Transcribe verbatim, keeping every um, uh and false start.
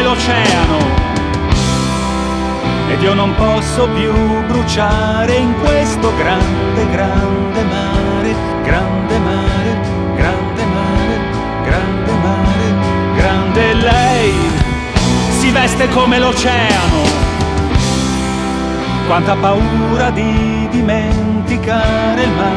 l'oceano. Ed io non posso più bruciare in questo grande, grande mare, grande mare, grande mare, grande mare, grande. Lei si veste come l'oceano, quanta paura di dimenticare il mare.